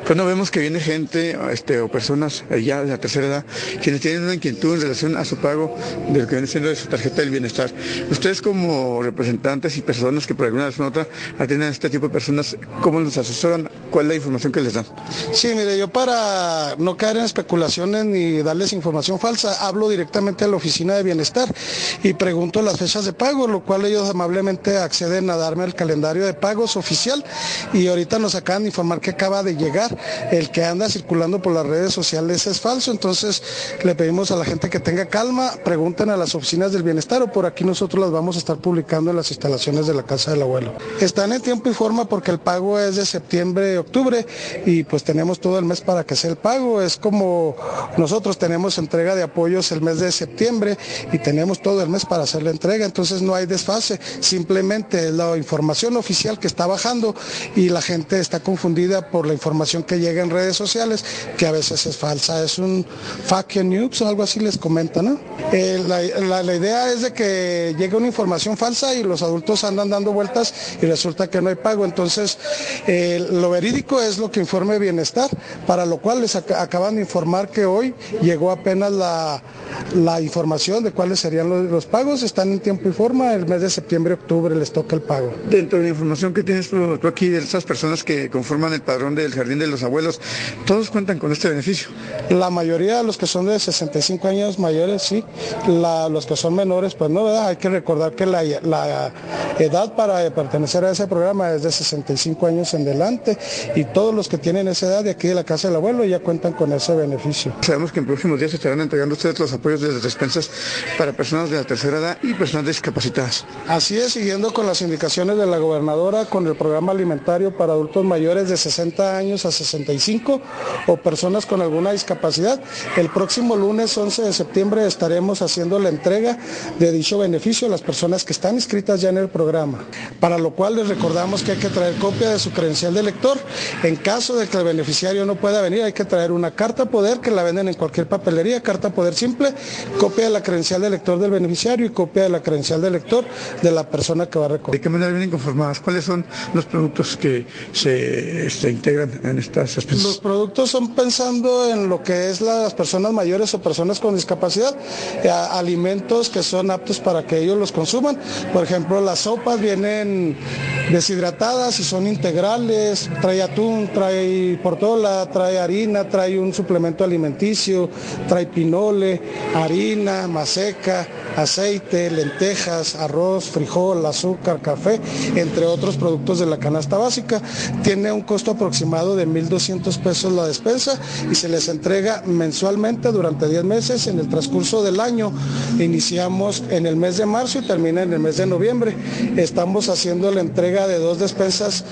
Cuando vemos que viene gente o personas ya de la tercera edad quienes tienen una inquietud en relación a su pago de lo que viene siendo de su tarjeta del bienestar, ustedes como representantes y personas que por alguna razón u otra atienden a este tipo de personas, ¿cómo nos asesoran? ¿Cuál es la información que les dan? Sí, mire, yo para no caer en especulaciones ni darles información falsa, hablo directamente a la oficina de bienestar y pregunto las fechas de pago, lo cual ellos amablemente acceden a darme el calendario de pagos oficial, y ahorita nos acaban de informar que acaba de llegar. El que anda circulando por las redes sociales es falso, entonces le pedimos a la gente que tenga calma, pregunten a las oficinas del bienestar o por aquí nosotros las vamos a estar publicando en las instalaciones de la casa del abuelo. Están en tiempo y forma porque el pago es de septiembre, octubre, y pues tenemos todo el mes para que sea el pago. Es como nosotros tenemos entrega de apoyos el mes de septiembre y tenemos todo el mes para hacer la entrega, entonces no hay desfase, simplemente es la información oficial que está bajando y la gente está confundida por la información que llega en redes sociales, que a veces es falsa, es un fake news o algo así les comenta, ¿no? La idea es de que llegue una información falsa y los adultos andan dando vueltas y resulta que no hay pago, entonces lo verídico es lo que informe bienestar, para lo cual les acaban de informar que hoy llegó apenas la información de cuáles serían los pagos. Están en tiempo y forma, el mes de septiembre, octubre les toca el pago. Dentro de la información que tienes tú aquí de esas personas que conforman el padrón del Jardín de los Abuelos, ¿todos cuentan con este beneficio? La mayoría de los que son de 65 años mayores, sí. Los que son menores, pues no, ¿verdad? Hay que recordar que la edad para pertenecer a ese programa es de 65 años en adelante, y todos los que tienen esa edad de aquí de la casa del abuelo ya cuentan con ese beneficio. Sabemos que en próximos días se estarán entregando ustedes los apoyos de las despensas para personas de la tercera edad y personas discapacitadas. Así es, siguiendo con las indicaciones de la gobernadora, con el programa alimentario para adultos mayores de 60 años a 65 o personas con alguna discapacidad. El próximo lunes 11 de septiembre estaremos haciendo la entrega de dicho beneficio a las personas que están inscritas ya en el programa, para lo cual les recordamos que hay que traer copia de su credencial de lector. En caso de que el beneficiario no pueda venir, hay que traer una carta poder que la venden en cualquier papelería, carta poder simple, copia de la credencial de lector del beneficiario y copia de la credencial de lector de la persona que va a recoger. ¿De qué manera vienen conformadas? ¿Cuáles son los productos que se integran en estas despensas? Los productos son pensando en lo que es las personas mayores o personas con discapacidad, alimentos que son aptos para que ellos los consuman. Por ejemplo, las sopas vienen deshidratadas y son integrales, trae atún, trae portola, trae harina, trae un suplemento alimenticio, trae pinole, harina, maseca, aceite, lentejas, arroz, frijol, azúcar, café, entre otros productos de la canasta básica. Tiene un costo aproximado de 1,200 pesos la despensa y se les entrega mensualmente durante 10 meses. En el transcurso del año iniciamos en el mes de marzo y termina en el mes de noviembre. Estamos haciendo la entrega de 2 despensas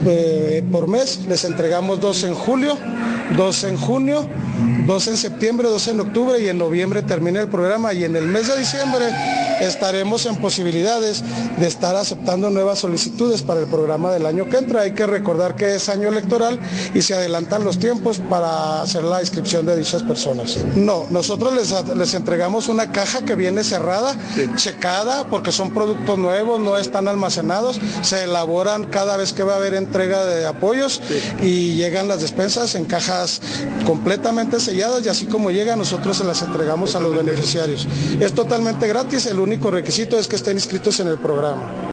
por mes. Les entregamos 2 en julio, 2 en junio, 2 en septiembre, 2 en octubre y en noviembre termina el programa, y en el mes de diciembre estaremos en posibilidades de estar aceptando nuevas solicitudes para el programa del año que entra. Hay que recordar que es año electoral y se adelantan los tiempos para hacer la inscripción de dichas personas. No, nosotros les entregamos una caja que viene cerrada, sí, checada, porque son productos nuevos, no están almacenados, se elaboran cada vez que va a haber entrega de apoyos, sí, y llegan las despensas en cajas completamente selladas, y así como llegan nosotros se las entregamos a los beneficiarios. Es totalmente gratis, el único requisito es que estén inscritos en el programa.